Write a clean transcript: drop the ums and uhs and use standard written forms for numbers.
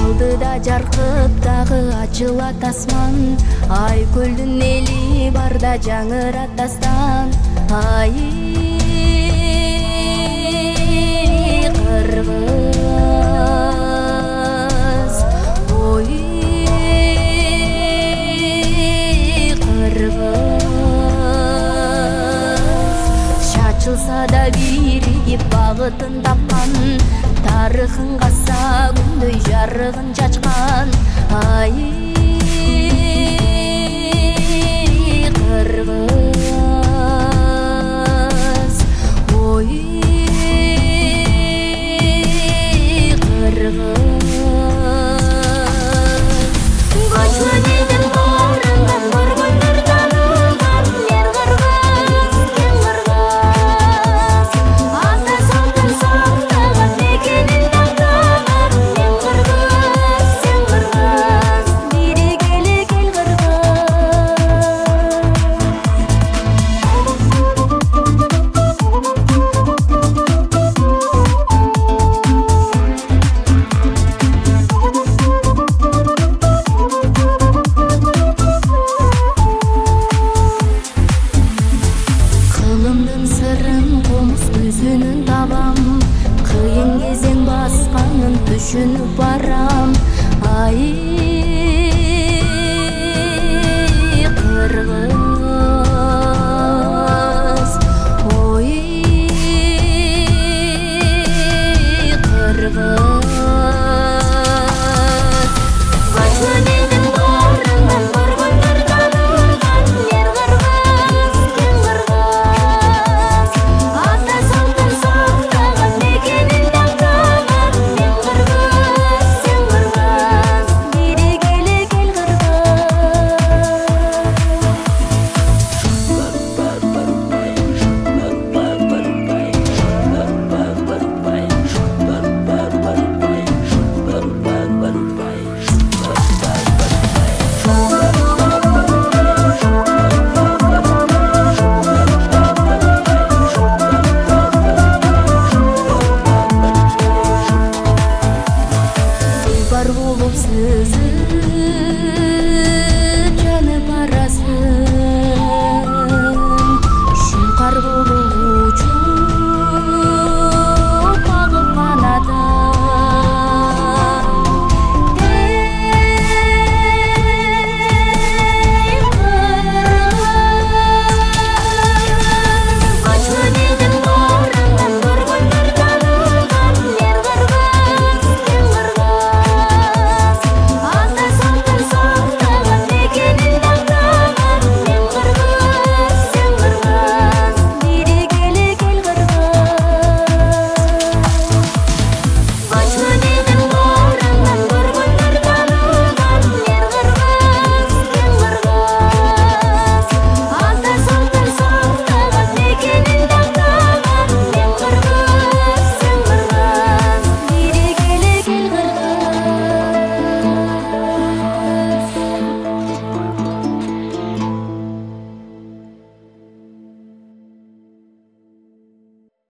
Алдыда жарқып тағы ачылат асман, ай көлдің нели барда жаңырат дастан. Ай қырғыз, ой қырғыз, шашылса да бірігіп бағытын тапқан, тарихын қаса күндөй жарығын чачқан. Ай қырғыз, ой қырғыз. Көчмө дедің барыңнан бар күндір танылған, мен қырғыз, сен қырғыз. Ата салтын сақтаған, мекенін таңдаған, мен қырғыз, сен қырғыз. Берекелі кел қырғыз. Қылымдың сырын қомыс көзінің табам, қиын кезең басқанын түшініп барам. Ай қырғыз, ой қырғыз. Көчмө дедің барыңнан бар күндір танылған, мен қырғыз, сен қырғыз. Ата салтын сақтаған, мекенін таңдаған, мен қырғыз, сен қырғыз. Берекелі кел қырғыз. Бар болып сізім